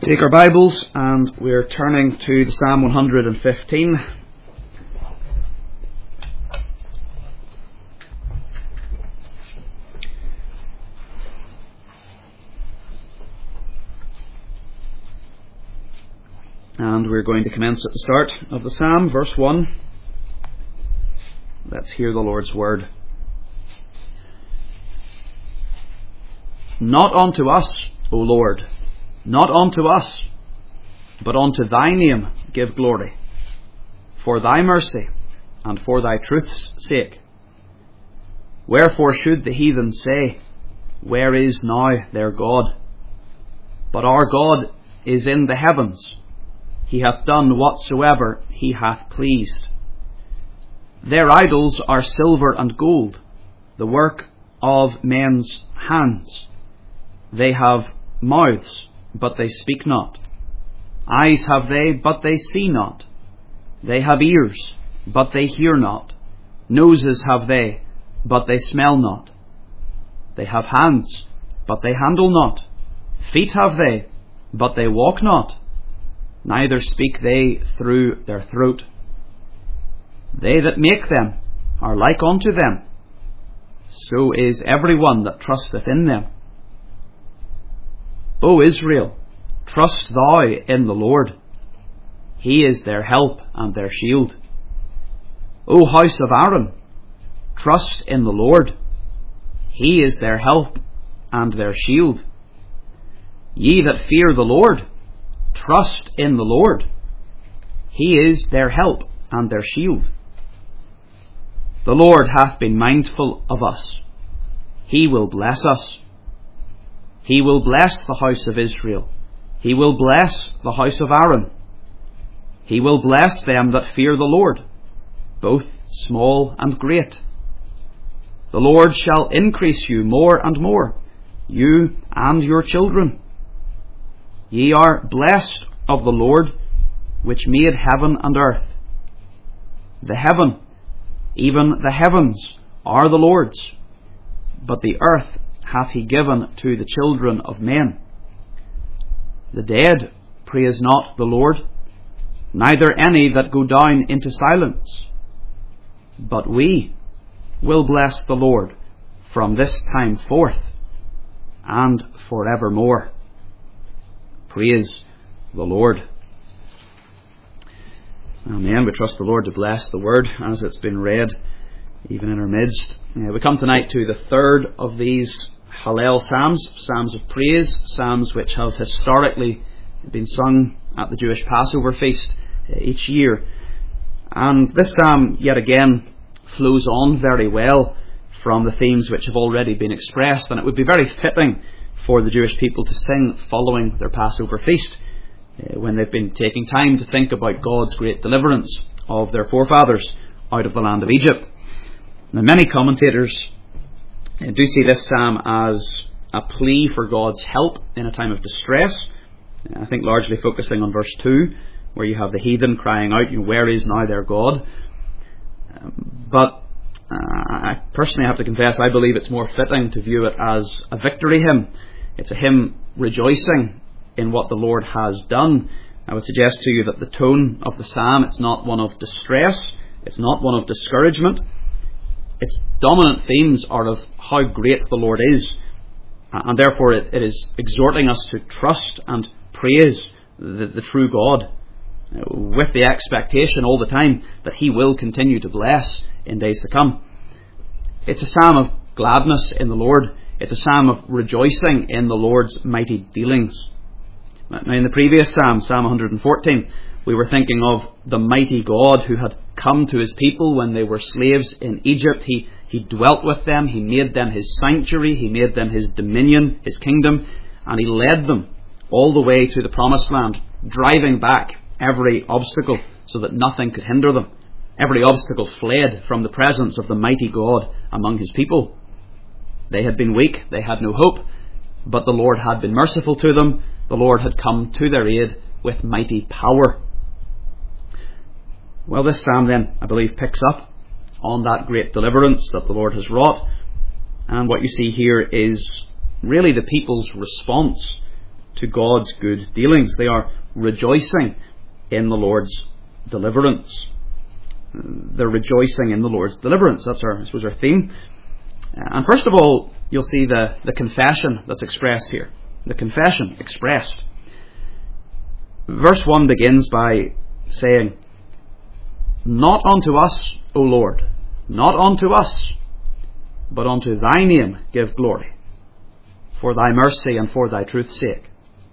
Take our Bibles and we're turning to the Psalm 115. And we're going to commence at the start of the Psalm, verse 1. Let's hear the Lord's word. Not unto us, O Lord, not unto us, but unto thy name give glory, for thy mercy and for thy truth's sake. Wherefore should the heathen say, Where is now their God? But our God is in the heavens. He hath done whatsoever he hath pleased. Their idols are silver and gold, the work of men's hands. They have mouths, but they speak not. Eyes have they, but they see not. They have ears, but they hear not. Noses have they, but they smell not. They have hands, but they handle not. Feet have they, but they walk not. Neither speak they through their throat. They that make them are like unto them. So is every one that trusteth in them. O Israel, trust thou in the Lord. He is their help and their shield. O house of Aaron, trust in the Lord. He is their help and their shield. Ye that fear the Lord, trust in the Lord. He is their help and their shield. The Lord hath been mindful of us. He will bless us. He will bless the house of Israel. He will bless the house of Aaron. He will bless them that fear the Lord, both small and great. The Lord shall increase you more and more, you and your children. Ye are blessed of the Lord, which made heaven and earth. The heaven, even the heavens, are the Lord's, but the earth hath he given to the children of men. The dead praise not the Lord, neither any that go down into silence. But we will bless the Lord from this time forth and forevermore. Praise the Lord. Amen. We trust the Lord to bless the word as it's been read, even in our midst. We come tonight to the third of these Hallel Psalms, Psalms of praise, Psalms which have historically been sung at the Jewish Passover feast each year. And this psalm, yet again, flows on very well from the themes which have already been expressed, and it would be very fitting for the Jewish people to sing following their Passover feast, when they've been taking time to think about God's great deliverance of their forefathers out of the land of Egypt. Now, many commentators do see this psalm as a plea for God's help in a time of distress. I think largely focusing on verse 2, where you have the heathen crying out, Where is now their God? But I personally have to confess, I believe it's more fitting to view it as a victory hymn. It's a hymn rejoicing in what the Lord has done. I would suggest to you that the tone of the psalm, it's not one of distress, it's not one of discouragement. Its dominant themes are of how great the Lord is, and therefore it is exhorting us to trust and praise the true God, with the expectation all the time that he will continue to bless in days to come. It's a psalm of gladness in the Lord. It's a psalm of rejoicing in the Lord's mighty dealings. Now, in the previous psalm, Psalm 114, we were thinking of the mighty God who had come to his people when they were slaves in Egypt. He dwelt with them, he made them his sanctuary, he made them his dominion, his kingdom, and he led them all the way to the promised land, driving back every obstacle so that nothing could hinder them. Every obstacle fled from the presence of the mighty God among his people. They had been weak, they had no hope, but the Lord had been merciful to them. The Lord had come to their aid with mighty power. Well, this psalm then, I believe, picks up on that great deliverance that the Lord has wrought. And what you see here is really the people's response to God's good dealings. They are rejoicing in the Lord's deliverance. They're rejoicing in the Lord's deliverance. That's our theme. And first of all, you'll see the confession that's expressed here. The confession expressed. Verse 1 begins by saying, "Not unto us, O Lord, not unto us, but unto thy name give glory, for thy mercy and for thy truth's sake."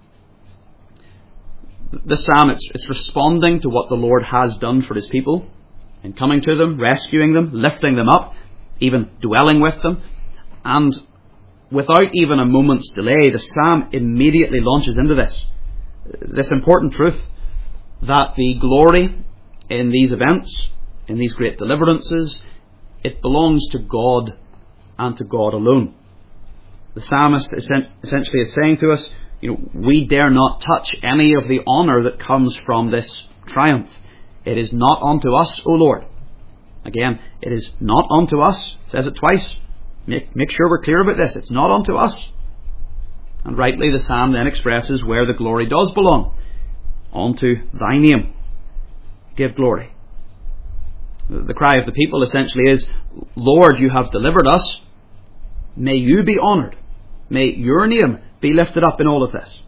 This psalm, it's responding to what the Lord has done for his people in coming to them, rescuing them, lifting them up, even dwelling with them. And without even a moment's delay, the psalm immediately launches into this important truth that the glory in these events, in these great deliverances, it belongs to God and to God alone. The psalmist essentially is saying to us, we dare not touch any of the honour that comes from this triumph. It is not unto us, O Lord. Again, it is not unto us. It says it twice. Make sure we're clear about this. It's not unto us. And rightly the psalm then expresses where the glory does belong. Unto thy name give glory. The cry of the people essentially is, Lord, you have delivered us. May you be honoured. May your name be lifted up in all of this.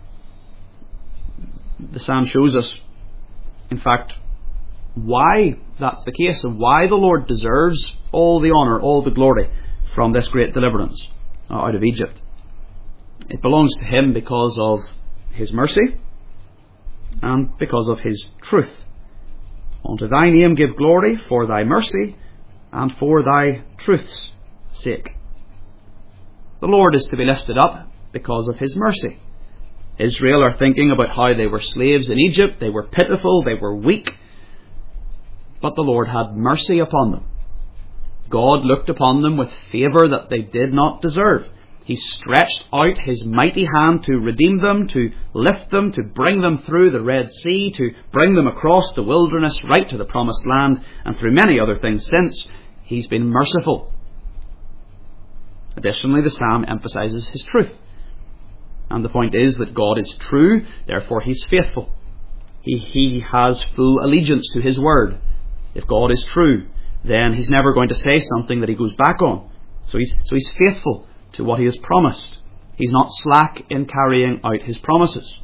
The psalm shows us, in fact, why that's the case and why the Lord deserves all the honour, all the glory from this great deliverance out of Egypt. It belongs to him because of his mercy and because of his truth. Unto thy name give glory, for thy mercy and for thy truth's sake. The Lord is to be lifted up because of his mercy. Israel are thinking about how they were slaves in Egypt. They were pitiful, they were weak, but the Lord had mercy upon them. God looked upon them with favour that they did not deserve. He stretched out his mighty hand to redeem them, to lift them, to bring them through the Red Sea, to bring them across the wilderness right to the promised land, and through many other things since. He's been merciful. Additionally, the psalm emphasises his truth. And the point is that God is true, therefore he's faithful. He has full allegiance to his word. If God is true, then he's never going to say something that he goes back on. So he's faithful to what he has promised. He's not slack in carrying out his promises.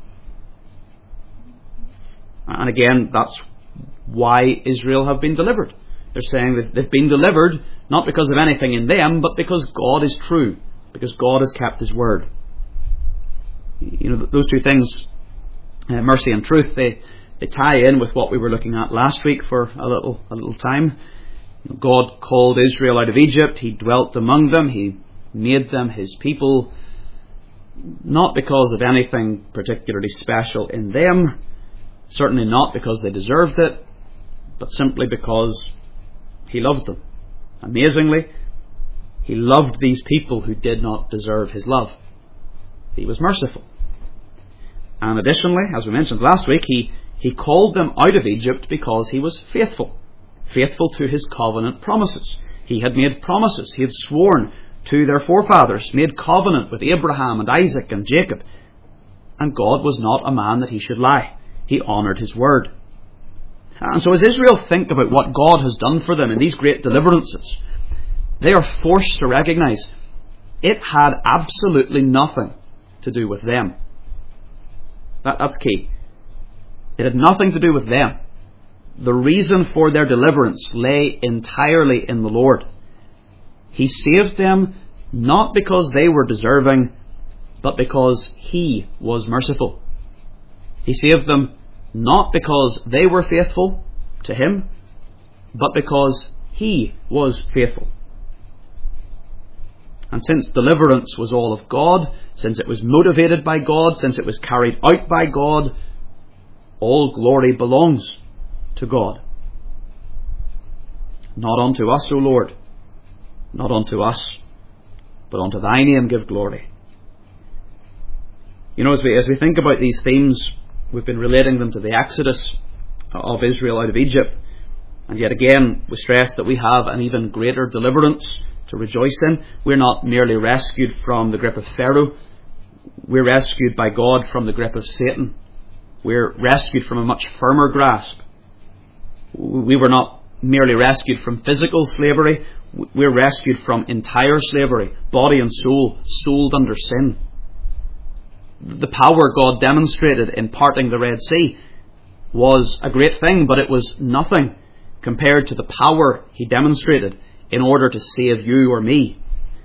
And again, that's why Israel have been delivered. They're saying that they've been delivered not because of anything in them, but because God is true, because God has kept his word. Those two things, mercy and truth, they tie in with what we were looking at last week for a little time. God called Israel out of Egypt. He dwelt among them. He made them his people, not because of anything particularly special in them, certainly not because they deserved it, but simply because he loved them. Amazingly, he loved these people who did not deserve his love. He was merciful. And additionally, as we mentioned last week, he called them out of Egypt because he was faithful to his covenant promises. He had made promises. He had sworn to their forefathers, made covenant with Abraham and Isaac and Jacob. And God was not a man that he should lie. He honoured his word. And so as Israel think about what God has done for them in these great deliverances, they are forced to recognise it had absolutely nothing to do with them. That's key. It had nothing to do with them. The reason for their deliverance lay entirely in the Lord. He saved them not because they were deserving, but because he was merciful. He saved them not because they were faithful to him, but because he was faithful. And since deliverance was all of God, since it was motivated by God, since it was carried out by God, all glory belongs to God. Not unto us, O Lord, not unto us, but unto thy name give glory. As we think about these themes, we've been relating them to the exodus of Israel out of Egypt. And yet again, we stress that we have an even greater deliverance to rejoice in. We're not merely rescued from the grip of Pharaoh. We're rescued by God from the grip of Satan. We're rescued from a much firmer grasp. We were not merely rescued from physical slavery. We're rescued from entire slavery, body and soul, sold under sin. The power God demonstrated in parting the Red Sea was a great thing, but it was nothing compared to the power He demonstrated in order to save you or me.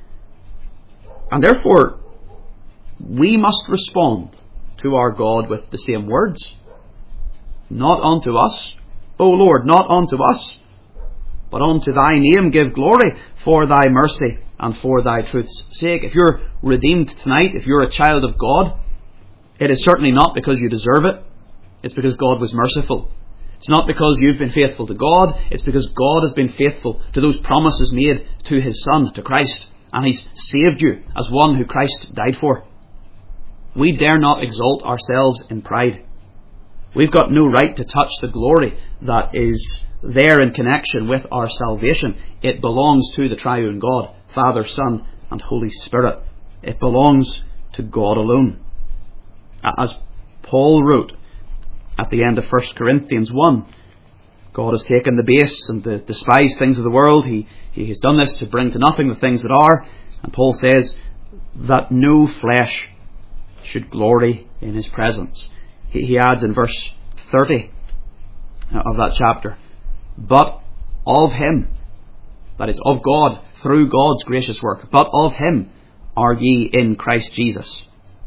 And therefore, we must respond to our God with the same words. Not unto us, O Lord, not unto us, but unto Thy name give glory for Thy mercy and for Thy truth's sake. If you're redeemed tonight, if you're a child of God, it is certainly not because you deserve it. It's because God was merciful. It's not because you've been faithful to God. It's because God has been faithful to those promises made to His Son, to Christ. And He's saved you as one who Christ died for. We dare not exalt ourselves in pride. We've got no right to touch the glory that is there in connection with our salvation. It belongs to the triune God, Father, Son, and Holy Spirit. It belongs to God alone. As Paul wrote at the end of 1 Corinthians 1, God has taken the base and the despised things of the world. He has done this to bring to nothing the things that are. And Paul says that no flesh should glory in His presence. He adds in verse 30 of that chapter, but of Him, that is, of God, through God's gracious work, but of Him are ye in Christ Jesus.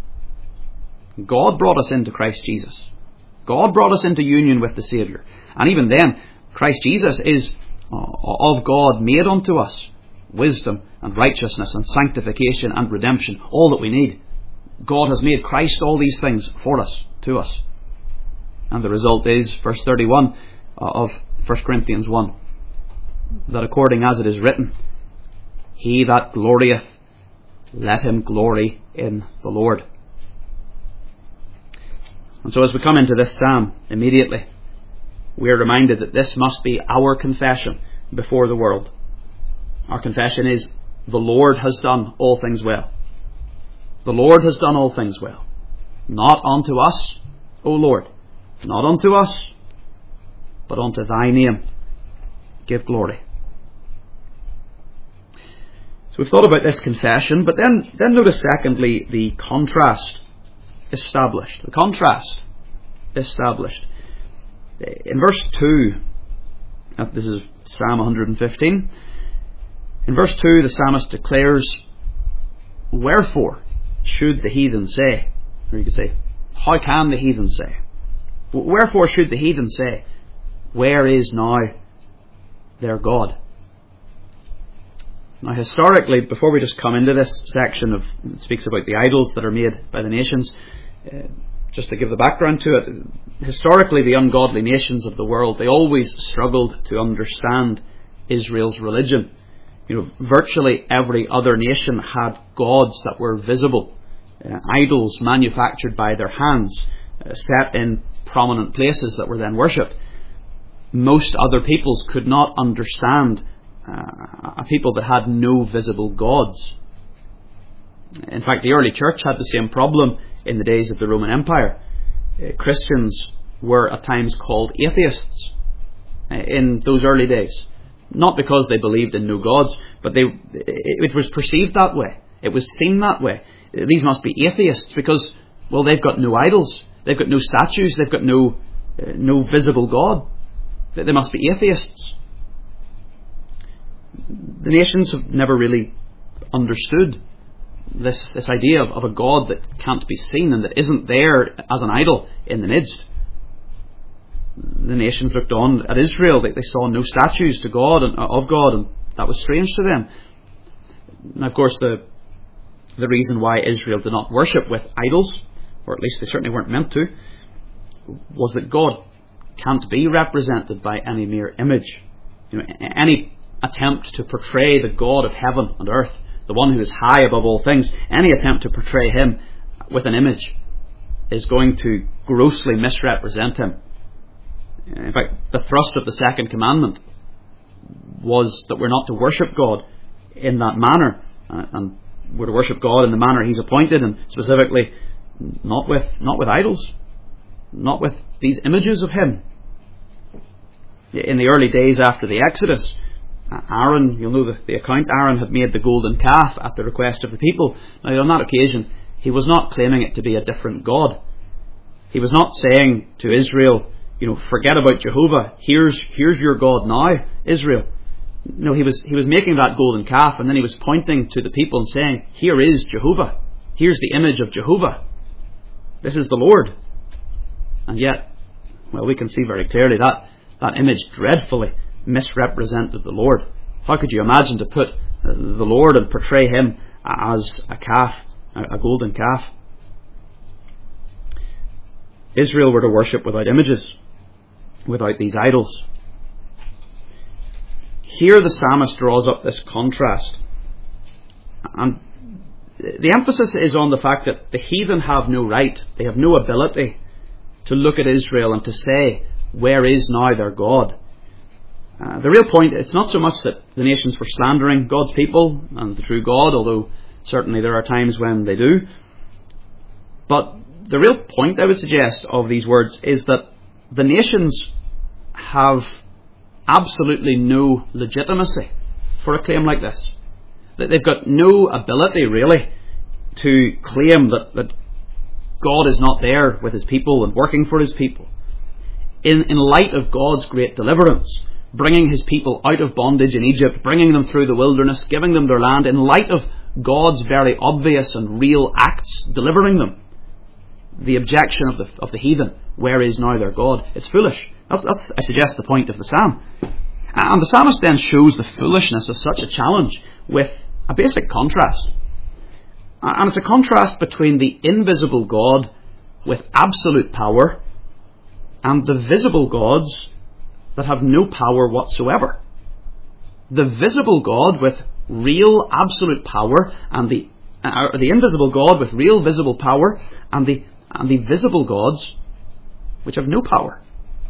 God brought us into Christ Jesus. God brought us into union with the Saviour. And even then, Christ Jesus is of God made unto us wisdom and righteousness and sanctification and redemption, all that we need. God has made Christ all these things for us, to us. And the result is, verse 31 of 1 Corinthians 1, that according as it is written, he that glorieth, let him glory in the Lord. And so as we come into this psalm, immediately, we are reminded that this must be our confession before the world. Our confession is, the Lord has done all things well. The Lord has done all things well. Not unto us, O Lord, not unto us, but unto Thy name give glory. So we've thought about this confession, but then notice secondly the contrast established. The contrast established. In verse 2, this is Psalm 115, in verse 2 the psalmist declares, wherefore should the heathen say? Or you could say, how can the heathen say? Wherefore should the heathen say, where is now their God? Now historically, before we just come into this section it speaks about the idols that are made by the nations, just to give the background to it, historically the ungodly nations of the world, they always struggled to understand Israel's religion. Virtually every other nation had gods that were visible, idols manufactured by their hands, set in prominent places that were then worshipped. Most other peoples could not understand a people that had no visible gods. In fact, the early church had the same problem in the days of the Roman Empire. Christians were at times called atheists in those early days. Not because they believed in no gods, but it was perceived that way. It was seen that way. These must be atheists because, well, they've got no idols. They've got no statues. They've got no visible God. They must be atheists. The nations have never really understood this idea of a God that can't be seen and that isn't there as an idol in the midst. The nations looked on at Israel. They saw no statues to God and of God, and that was strange to them. Now, of course, the reason why Israel did not worship with idols, or at least they certainly weren't meant to, was that God can't be represented by any mere image. Any attempt to portray the God of heaven and earth, the one who is high above all things, any attempt to portray Him with an image is going to grossly misrepresent Him. In fact, the thrust of the second commandment was that we're not to worship God in that manner. And we're to worship God in the manner He's appointed, and specifically not with idols, not with these images of Him. In the early days after the Exodus, Aaron, you'll know the account, Aaron had made the golden calf at the request of the people. Now on that occasion, he was not claiming it to be a different God. He was not saying to Israel, forget about Jehovah, here's your God now, Israel. No, he was making that golden calf, and then he was pointing to the people and saying, here is Jehovah. Here's the image of Jehovah. This is the Lord. And yet, we can see very clearly that image dreadfully misrepresented the Lord. How could you imagine to put the Lord and portray Him as a calf, a golden calf? Israel were to worship without images, without these idols. Here the psalmist draws up this contrast. And the emphasis is on the fact that the heathen have no right, they have no ability to look at Israel and to say, where is now their God? The real point, it's not so much that the nations were slandering God's people and the true God, although certainly there are times when they do. But the real point, I would suggest, of these words is that the nations have absolutely no legitimacy for a claim like this. That they've got no ability, really, to claim that God is not there with His people and working for His people. In light of God's great deliverance, bringing His people out of bondage in Egypt, bringing them through the wilderness, giving them their land, in light of God's very obvious and real acts delivering them, the objection of the heathen, where is now their God? It's foolish. That's I suggest, the point of the psalm. And the psalmist then shows the foolishness of such a challenge with a basic contrast. And it's a contrast between the invisible God with absolute power and the visible gods that have no power whatsoever. The visible God with real absolute power, and the invisible God with real visible power, and the visible gods which have no power.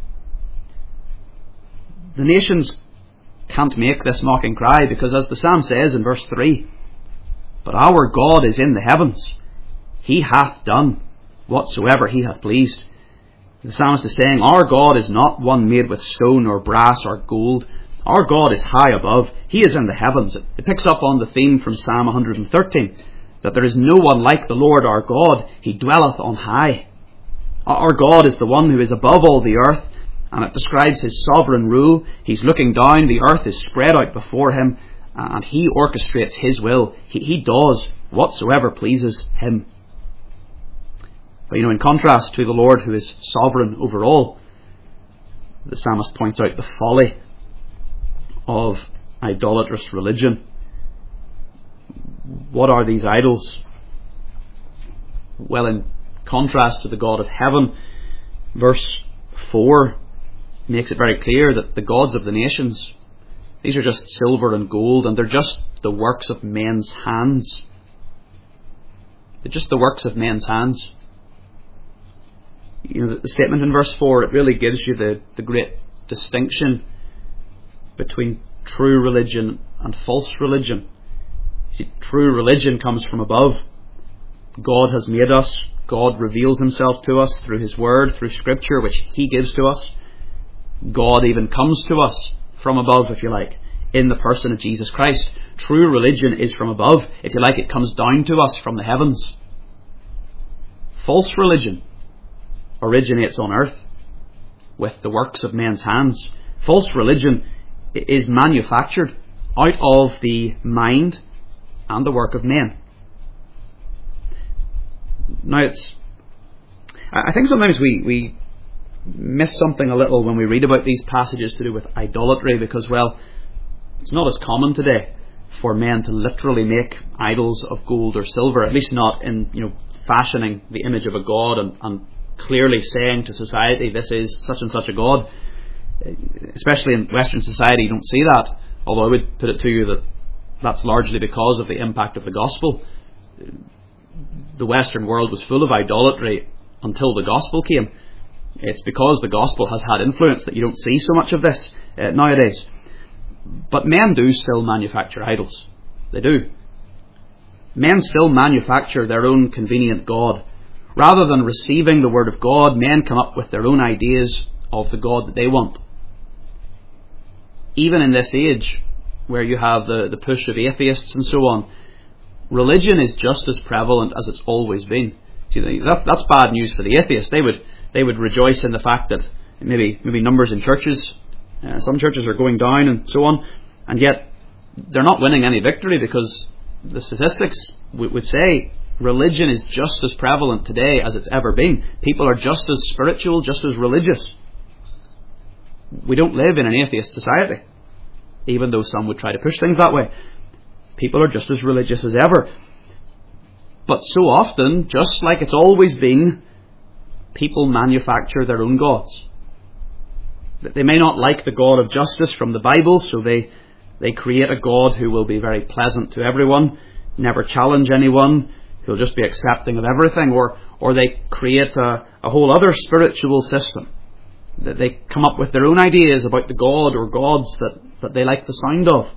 The nations can't make this mocking cry because, as the psalm says in verse 3, but our God is in the heavens, He hath done whatsoever He hath pleased. The psalmist is saying, our God is not one made with stone or brass or gold. Our God is high above. He is in the heavens. It picks up on the theme from Psalm 113, that there is no one like the Lord our God. He dwelleth on high. Our God is the one who is above all the earth, and it describes His sovereign rule. He's looking down, the earth is spread out before Him, and He orchestrates His will. He does whatsoever pleases Him. But in contrast to the Lord who is sovereign over all, the psalmist points out the folly of idolatrous religion. What are these idols? Well, in contrast to the God of heaven, verse 4 makes it very clear that the gods of the nations, these are just silver and gold, and they're just the works of men's hands. They're just the works of men's hands. The statement in verse 4, it really gives you the great distinction between true religion and false religion. See, true religion comes from above. God has made us. God reveals Himself to us through His Word, through Scripture, which He gives to us. God even comes to us from above, if you like, in the person of Jesus Christ. True religion is from above. If you like, it comes down to us from the heavens. False religion originates on earth with the works of men's hands. False religion is manufactured out of the mind and the work of men. Now, I think sometimes we miss something a little when we read about these passages to do with idolatry, because, well, it's not as common today for men to literally make idols of gold or silver, at least not in fashioning the image of a god and clearly saying to society, this is such and such a god. Especially in Western society, you don't see that, although I would put it to you that that's largely because of the impact of the gospel. The Western world was full of idolatry until the gospel came. It's because the gospel has had influence that you don't see so much of this nowadays. But men do still manufacture idols. They do. Men still manufacture their own convenient God. Rather than receiving the Word of God, men come up with their own ideas of the God that they want. Even in this age, where you have the push of atheists and so on, religion is just as prevalent as it's always been. See, that's bad news for the atheists. They would rejoice in the fact that maybe numbers in churches, some churches are going down and so on, and yet they're not winning any victory, because the statistics would say religion is just as prevalent today as it's ever been. People are just as spiritual, just as religious. We don't live in an atheist society, even though some would try to push things that way. People are just as religious as ever. But so often, just like it's always been, people manufacture their own gods. They may not like the God of justice from the Bible, so they create a God who will be very pleasant to everyone, never challenge anyone, who'll just be accepting of everything, or they create a whole other spiritual system. That they come up with their own ideas about the God or gods that they like the sound of.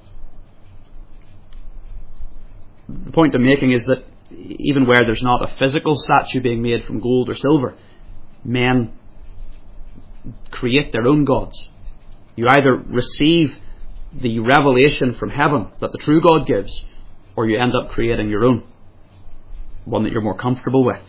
The point I'm making is that even where there's not a physical statue being made from gold or silver, men create their own gods. You either receive the revelation from heaven that the true God gives, or you end up creating your own, one that you're more comfortable with.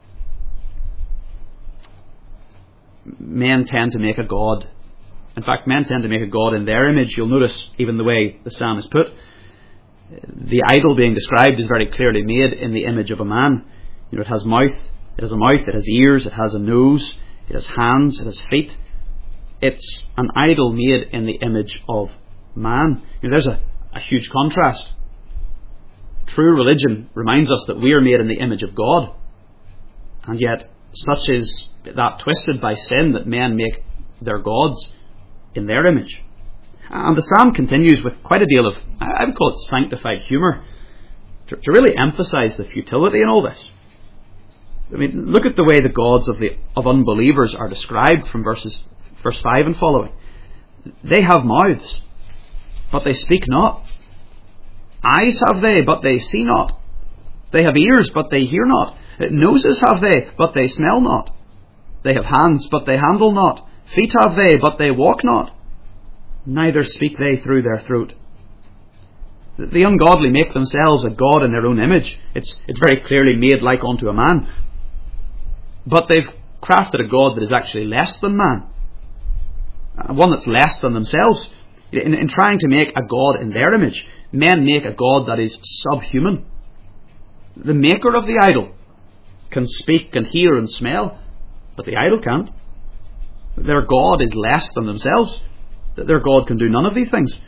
Men tend to make a god. In fact, men tend to make a god in their image. You'll notice even the way the psalm is put. The idol being described is very clearly made in the image of a man. It has mouth, it has a mouth, it has ears, it has a nose, it has hands, it has feet. It's an idol made in the image of man. There's a huge contrast. True religion reminds us that we are made in the image of God, and yet such is that twisted by sin that men make their gods in their image. And the psalm continues with quite a deal of, I would call it sanctified humour, to really emphasise the futility in all this. I mean, look at the way the gods of unbelievers are described from verse 5 and following. They have mouths, but they speak not. Eyes have they, but they see not. They have ears, but they hear not. Noses have they, but they smell not. They have hands, but they handle not. Feet have they, but they walk not. Neither speak they through their throat. The ungodly make themselves a god in their own image. It's very clearly made like unto a man. But they've crafted a god that is actually less than man. One that's less than themselves. In trying to make a god in their image, men make a god that is subhuman. The maker of the idol can speak and hear and smell, but the idol can't. Their god is less than themselves. Their god can do none of these things.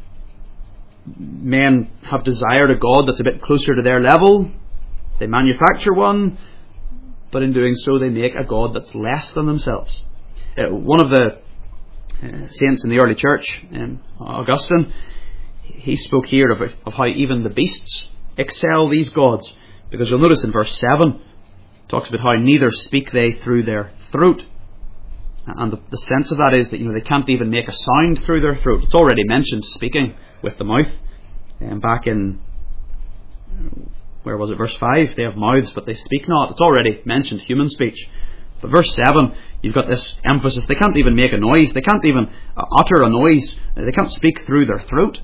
Men have desired a god that's a bit closer to their level. They manufacture one, but in doing so they make a god that's less than themselves. One of the saints in the early church, Augustine, he spoke here of how even the beasts excel these gods, because you'll notice in verse 7 it talks about how neither speak they through their throat. And the sense of that is that they can't even make a sound through their throat. It's already mentioned speaking with the mouth. And back in, where was it, verse 5, they have mouths but they speak not. It's already mentioned human speech. But verse 7, you've got this emphasis. They can't even make a noise. They can't even utter a noise. They can't speak through their throat.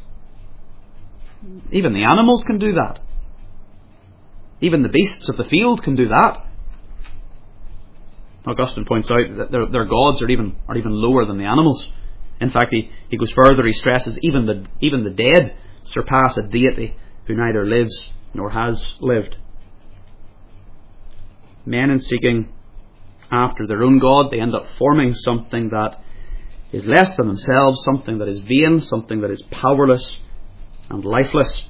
Even the animals can do that. Even the beasts of the field can do that. Augustine points out that their gods are even lower than the animals. In fact, he goes further. He stresses even the dead surpass a deity who neither lives nor has lived. Men, in seeking after their own god, they end up forming something that is less than themselves, something that is vain, something that is powerless and lifeless.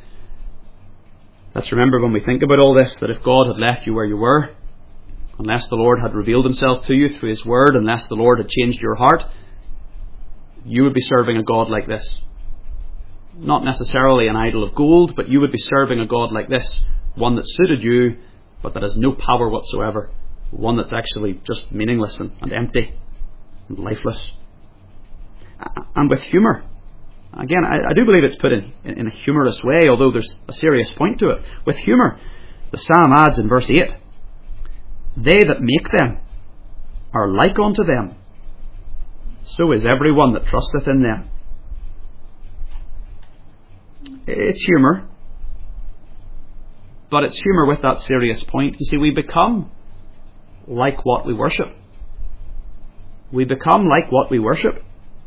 Let's remember when we think about all this that if God had left you where you were, unless the Lord had revealed himself to you through his word, unless the Lord had changed your heart, you would be serving a God like this. Not necessarily an idol of gold, but you would be serving a God like this, one that suited you, but that has no power whatsoever, one that's actually just meaningless and empty and lifeless. And with humour, Again, I do believe it's put in a humorous way, although there's a serious point to it. With humour, the psalm adds in verse 8, "They that make them are like unto them, so is every one that trusteth in them." It's humour, but it's humour with that serious point. You see, we become like what we worship. We become like what we worship.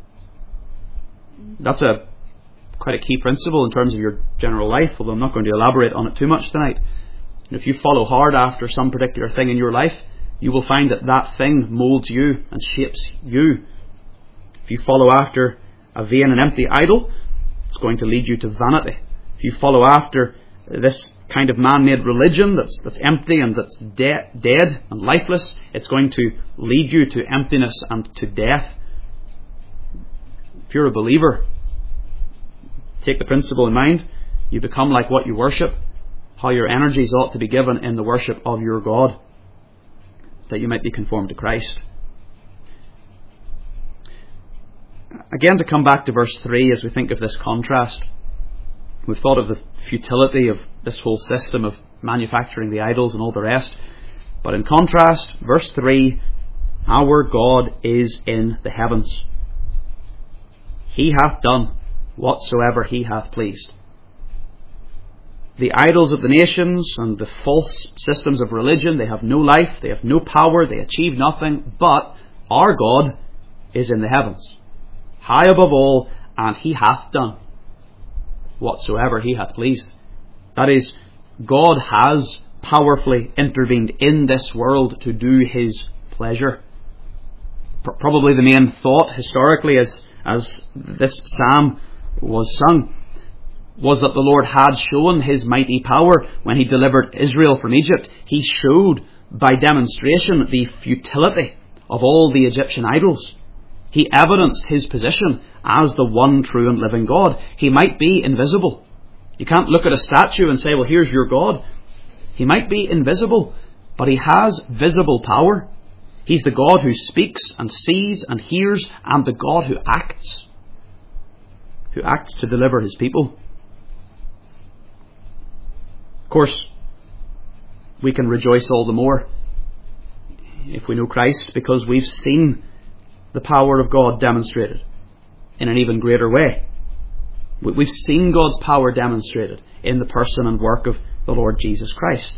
That's quite a key principle in terms of your general life, although I'm not going to elaborate on it too much tonight. If you follow hard after some particular thing in your life, you will find that that thing moulds you and shapes you. If you follow after a vain and empty idol, it's going to lead you to vanity. If you follow after this kind of man-made religion that's empty and that's dead and lifeless, it's going to lead you to emptiness and to death. If you're a believer, take the principle in mind. You become like what you worship, how your energies ought to be given in the worship of your God, that you might be conformed to Christ. Again, to come back to verse 3 as we think of this contrast. We've thought of the futility of this whole system of manufacturing the idols and all the rest. But in contrast, verse 3, our God is in the heavens. He hath done whatsoever he hath pleased. The idols of the nations and the false systems of religion, they have no life, they have no power, they achieve nothing, but our God is in the heavens, high above all, and he hath done whatsoever he hath pleased. That is, God has powerfully intervened in this world to do his pleasure. Probably the main thought historically as this psalm was sung was that the Lord had shown his mighty power when he delivered Israel from Egypt. He showed by demonstration the futility of all the Egyptian idols. He evidenced his position as the one true and living God. He might be invisible. You can't look at a statue and say, well, here's your God. He might be invisible, but he has visible power. He's the God who speaks and sees and hears, and the God who acts to deliver his people. Of course, we can rejoice all the more if we know Christ, because we've seen the power of God demonstrated in an even greater way. We've seen God's power demonstrated in the person and work of the Lord Jesus Christ.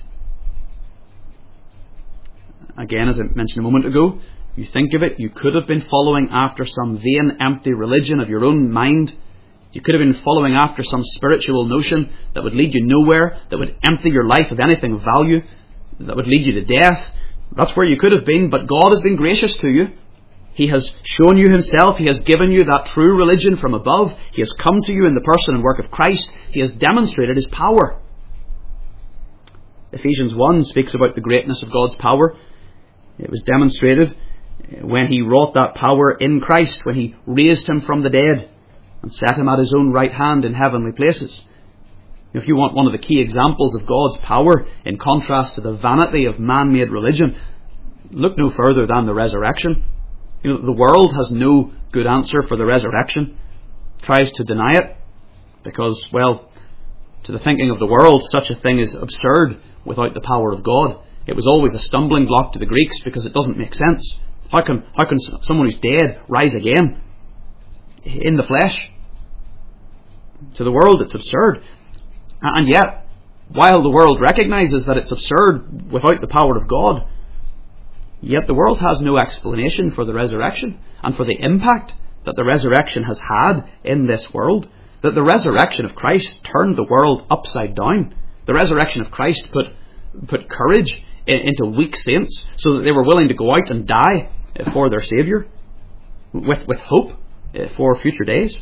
Again, as I mentioned a moment ago, you think of it, you could have been following after some vain, empty religion of your own mind. You could have been following after some spiritual notion that would lead you nowhere, that would empty your life of anything of value, that would lead you to death. That's where you could have been, but God has been gracious to you. He has shown you himself. He has given you that true religion from above. He has come to you in the person and work of Christ. He has demonstrated his power. Ephesians 1 speaks about the greatness of God's power. It was demonstrated when he wrought that power in Christ, when he raised him from the dead and set him at his own right hand in heavenly places. If you want one of the key examples of God's power in contrast to the vanity of man-made religion, look no further than the resurrection. The world has no good answer for the resurrection, tries to deny it, because, well, to the thinking of the world, such a thing is absurd without the power of God. It was always a stumbling block to the Greeks because it doesn't make sense. How can someone who's dead rise again in the flesh? To the world, it's absurd. And yet, while the world recognises that it's absurd without the power of God, yet the world has no explanation for the resurrection and for the impact that the resurrection has had in this world. That the resurrection of Christ turned the world upside down. The resurrection of Christ put courage into weak saints so that they were willing to go out and die for their Saviour with hope for future days.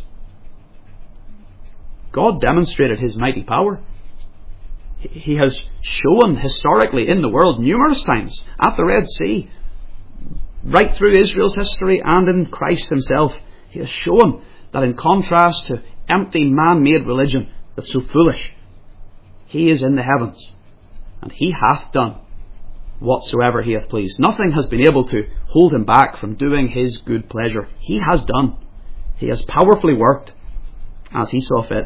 God demonstrated his mighty power. He has shown historically in the world numerous times, at the Red Sea, right through Israel's history and in Christ himself. He has shown that in contrast to empty man-made religion that's so foolish, he is in the heavens, and he hath done whatsoever he hath pleased. Nothing has been able to hold him back from doing his good pleasure. He has done. He has powerfully worked, as he saw fit.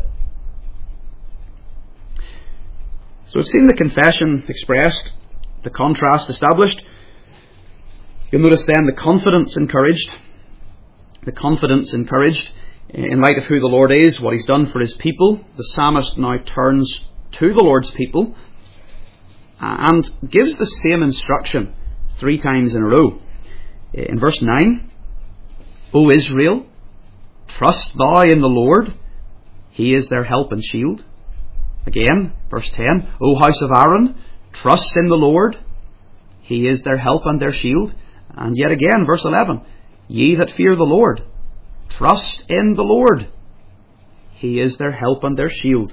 So we've seen the confession expressed, the contrast established. You'll notice then the confidence encouraged. The confidence encouraged in light of who the Lord is, what he's done for his people. The psalmist now turns to the Lord's people and gives the same instruction 3 times in a row. In verse 9, O Israel, trust thou in the Lord, he is their help and shield. Again, verse 10, O house of Aaron, trust in the Lord, he is their help and their shield. And yet again, verse 11, ye that fear the Lord, trust in the Lord, he is their help and their shield.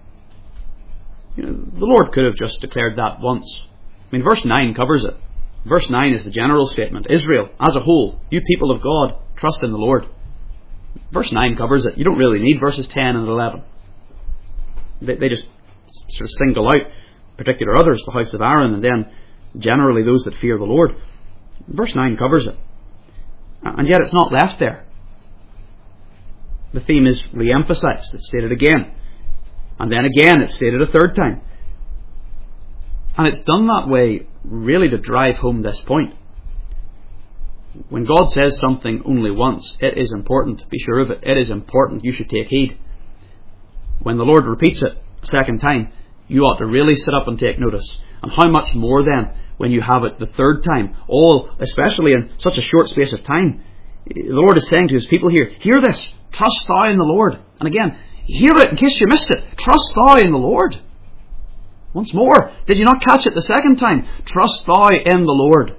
The Lord could have just declared that once. Verse 9 covers it. Verse 9 is the general statement. Israel, as a whole, you people of God, trust in the Lord. Verse 9 covers it. You don't really need verses 10 and 11. They just sort of single out particular others, the house of Aaron, and then generally those that fear the Lord. Verse 9 covers it. And yet it's not left there. The theme is re-emphasized. It's stated again. And then again it's stated a 3rd time. And it's done that way really to drive home this point. When God says something only once, it is important. Be sure of it. It is important. You should take heed. When the Lord repeats it a 2nd time, you ought to really sit up and take notice. And how much more then when you have it the 3rd time, all, especially in such a short space of time. The Lord is saying to his people here, hear this, trust thou in the Lord. And again, hear it in case you missed it, trust thou in the Lord. Once more, did you not catch it the 2nd time? Trust thou in the Lord.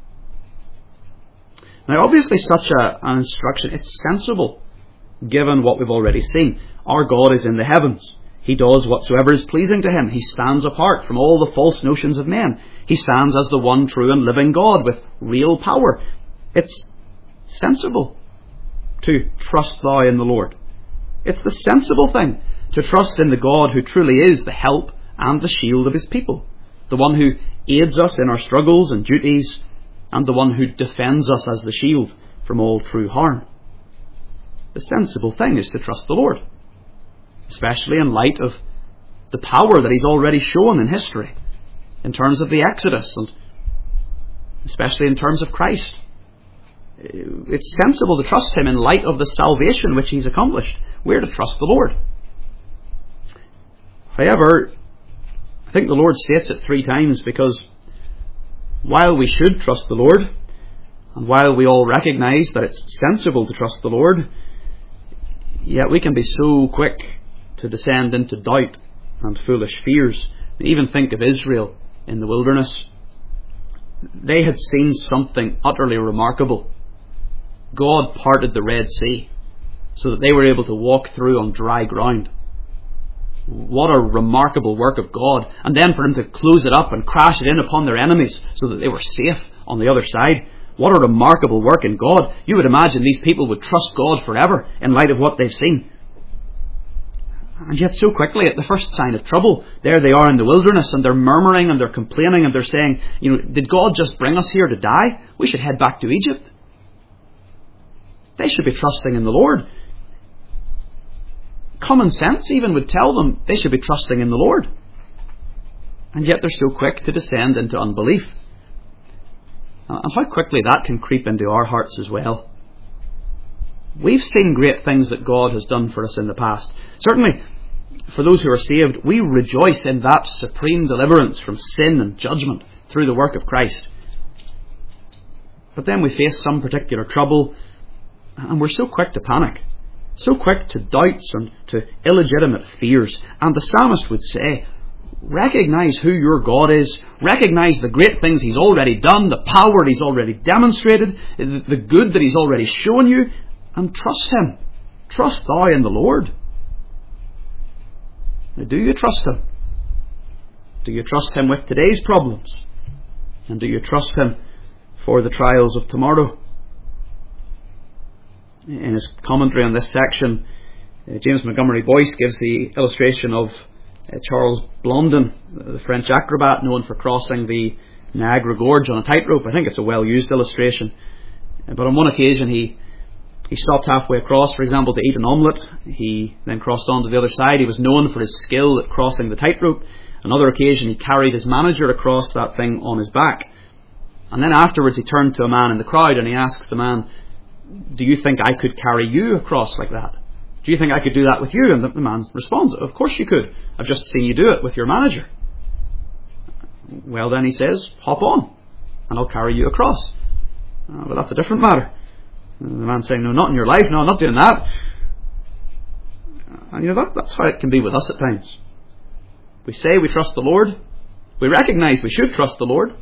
Now obviously such an instruction, it's sensible given what we've already seen. Our God is in the heavens. He does whatsoever is pleasing to him. He stands apart from all the false notions of men. He stands as the one true and living God with real power. It's sensible to trust thou in the Lord. It's the sensible thing to trust in the God who truly is the help and the shield of his people. The one who aids us in our struggles and duties, and the one who defends us as the shield from all true harm. The sensible thing is to trust the Lord, especially in light of the power that he's already shown in history, in terms of the Exodus, and especially in terms of Christ. It's sensible to trust him in light of the salvation which he's accomplished. We're to trust the Lord. However, I think the Lord states it 3 times because while we should trust the Lord, and while we all recognise that it's sensible to trust the Lord, yet we can be so quick to descend into doubt and foolish fears. Even think of Israel in the wilderness. They had seen something utterly remarkable. God parted the Red Sea so that they were able to walk through on dry ground. What a remarkable work of God. And then for him to close it up and crash it in upon their enemies so that they were safe on the other side. What a remarkable work in God. You would imagine these people would trust God forever in light of what they've seen. And yet so quickly at the first sign of trouble, there they are in the wilderness and they're murmuring and they're complaining and they're saying, did God just bring us here to die? We should head back to Egypt. They should be trusting in the Lord. Common sense even would tell them they should be trusting in the Lord. And yet they're so quick to descend into unbelief. And how quickly that can creep into our hearts as well. We've seen great things that God has done for us in the past. Certainly, for those who are saved, we rejoice in that supreme deliverance from sin and judgment through the work of Christ. But then we face some particular trouble, and we're so quick to panic, so quick to doubts and to illegitimate fears. And the psalmist would say, recognise who your God is, recognise the great things he's already done, the power he's already demonstrated, the good that he's already shown you, and trust him. Trust thou in the Lord. Now, do you trust him? Do you trust him with today's problems? And do you trust him for the trials of tomorrow? In his commentary on this section, James Montgomery Boyce gives the illustration of Charles Blondin, the French acrobat known for crossing the Niagara Gorge on a tightrope. I think it's a well-used illustration. But on one occasion he He stopped halfway across, for example, to eat an omelette. He then crossed on to the other side. He was known for his skill at crossing the tightrope. Another occasion, he carried his manager across that thing on his back. And then afterwards, he turned to a man in the crowd and he asks the man, "Do you think I could carry you across like that? Do you think I could do that with you?" And the man responds, "Of course you could. I've just seen you do it with your manager." "Well then," he says, "hop on and I'll carry you across." "But that's a different matter." The man's saying, "No, not in your life. No, I'm not doing that." And that's how it can be with us at times. We say we trust the Lord. We recognize we should trust the Lord.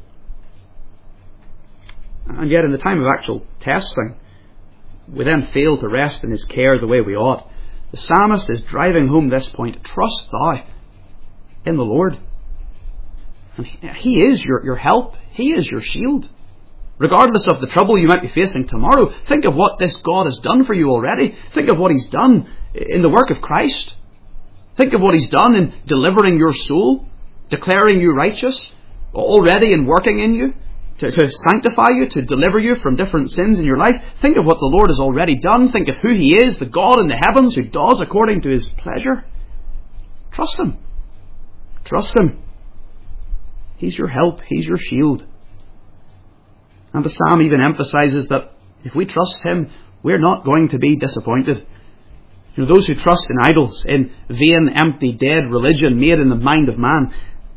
And yet in the time of actual testing, we then fail to rest in His care the way we ought. The psalmist is driving home this point. Trust thou in the Lord. And He is your help. He is your shield. Regardless of the trouble you might be facing tomorrow, think of what this God has done for you already. Think of what He's done in the work of Christ. Think of what He's done in delivering your soul, declaring you righteous, already and working in you, to sanctify you, to deliver you from different sins in your life. Think of what the Lord has already done. Think of who He is, the God in the heavens who does according to His pleasure. Trust Him. Trust Him. He's your help. He's your shield. And the psalm even emphasizes that if we trust Him, we're not going to be disappointed. Those who trust in idols, in vain, empty, dead religion made in the mind of man,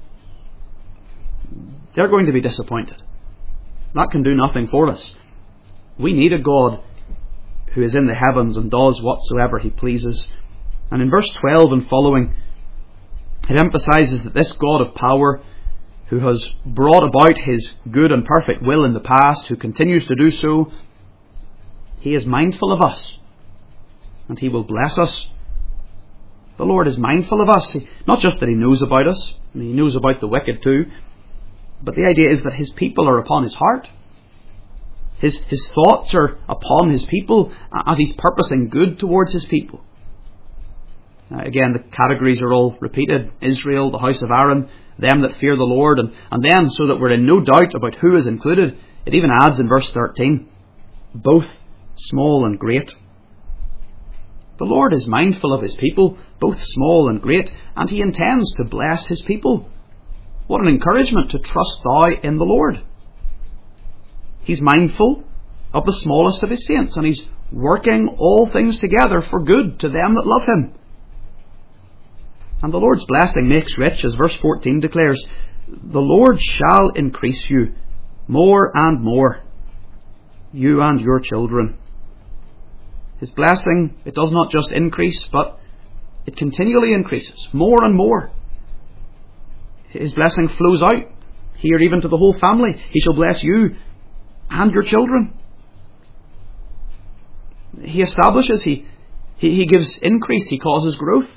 they're going to be disappointed. That can do nothing for us. We need a God who is in the heavens and does whatsoever He pleases. And in verse 12 and following, it emphasizes that this God of power, who has brought about His good and perfect will in the past, who continues to do so, He is mindful of us, and He will bless us. The Lord is mindful of us. Not just that He knows about us, and He knows about the wicked too, but the idea is that His people are upon His heart. His thoughts are upon His people as He's purposing good towards His people. Again, the categories are all repeated. Israel, the house of Aaron, them that fear the Lord, and then, so that we're in no doubt about who is included, it even adds in verse 13, both small and great. The Lord is mindful of His people, both small and great, and He intends to bless His people. What an encouragement to trust thou in the Lord. He's mindful of the smallest of His saints, and He's working all things together for good to them that love Him. And the Lord's blessing makes rich, as verse 14 declares, "The Lord shall increase you more and more, you and your children." His blessing, it does not just increase, but it continually increases, more and more. His blessing flows out here even to the whole family. He shall bless you and your children. He establishes, He gives increase, He causes growth.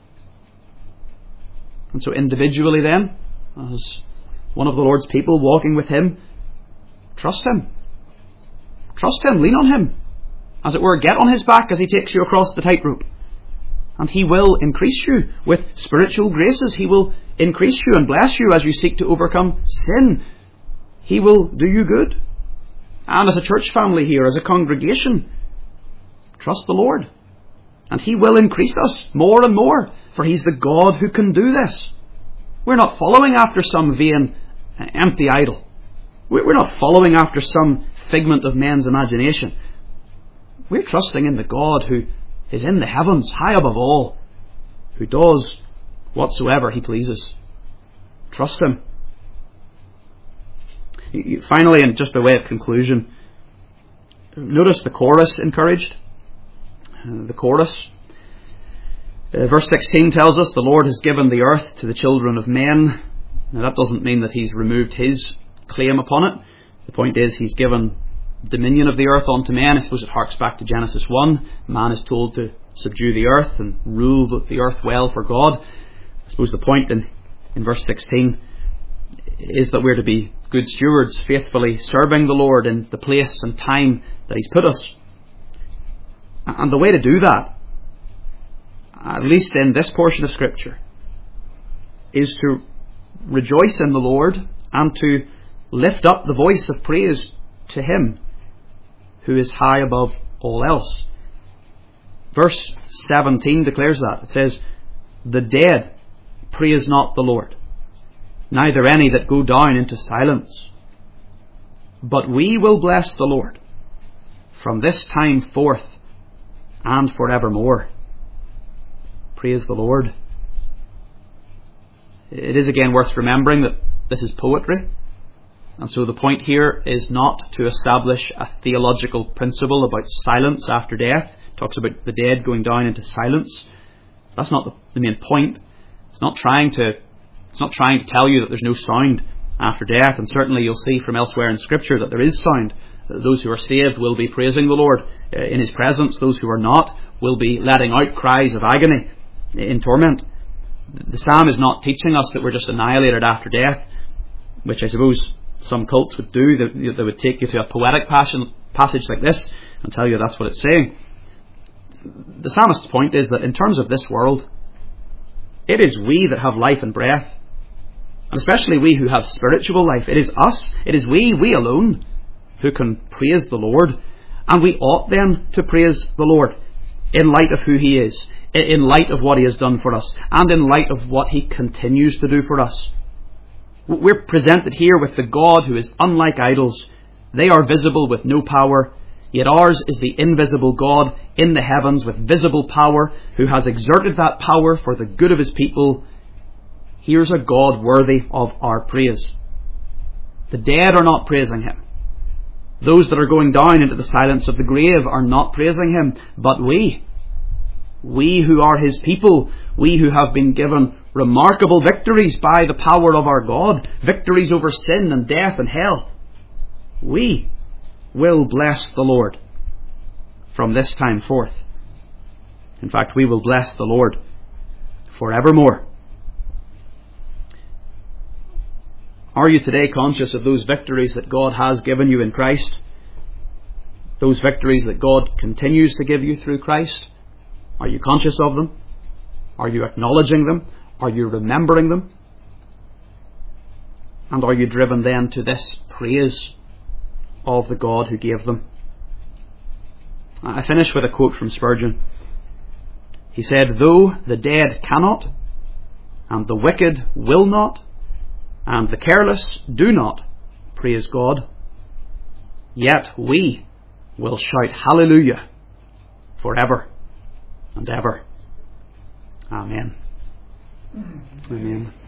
And so individually then, as one of the Lord's people walking with Him, trust Him. Trust Him, lean on Him. As it were, get on His back as He takes you across the tightrope. And He will increase you with spiritual graces. He will increase you and bless you as you seek to overcome sin. He will do you good. And as a church family here, as a congregation, trust the Lord. And He will increase us more and more, for He's the God who can do this. We're not following after some vain, empty idol. We're not following after some figment of men's imagination. We're trusting in the God who is in the heavens, high above all, who does whatsoever He pleases. Trust Him. Finally, and just by way of conclusion, notice the chorus encouraged. The chorus. Verse 16 tells us the Lord has given the earth to the children of men. Now that doesn't mean that He's removed His claim upon it. The point is He's given dominion of the earth unto men. I suppose it harks back to Genesis 1. Man is told to subdue the earth and rule the earth well for God. I suppose the point in verse 16 is that we're to be good stewards, faithfully serving the Lord in the place and time that He's put us. And the way to do that, at least in this portion of Scripture, is to rejoice in the Lord and to lift up the voice of praise to Him who is high above all else. Verse 17 declares that. It says, "The dead praise not the Lord, neither any that go down into silence. But we will bless the Lord from this time forth and forevermore." Praise the Lord. It is again worth remembering that this is poetry. And so the point here is not to establish a theological principle about silence after death. It talks about the dead going down into silence. That's not the main point. It's not trying to tell you that there's no sound after death. And certainly you'll see from elsewhere in Scripture that there is sound. Those who are saved will be praising the Lord in His presence. Those who are not will be letting out cries of agony in torment. The psalm is not teaching us that we're just annihilated after death, which I suppose some cults would do. They would take you to a poetic passage like this and tell you that's what it's saying. The psalmist's point is that in terms of this world, it is we that have life and breath, and especially we who have spiritual life. It is us, it is we alone who can praise the Lord, and we ought then to praise the Lord in light of who He is, in light of what He has done for us, and in light of what He continues to do for us. We're presented here with the God who is unlike idols. They are visible with no power, yet ours is the invisible God in the heavens with visible power, who has exerted that power for the good of His people. Here's a God worthy of our praise. The dead are not praising Him. Those that are going down into the silence of the grave are not praising Him, but we who are His people, we who have been given remarkable victories by the power of our God, victories over sin and death and hell, we will bless the Lord from this time forth. In fact, we will bless the Lord forevermore. Are you today conscious of those victories that God has given you in Christ? Those victories that God continues to give you through Christ? Are you conscious of them? Are you acknowledging them? Are you remembering them? And are you driven then to this praise of the God who gave them? I finish with a quote from Spurgeon. He said, "Though the dead cannot, and the wicked will not, and the careless do not praise God, yet we will shout hallelujah forever and ever." Amen. Amen.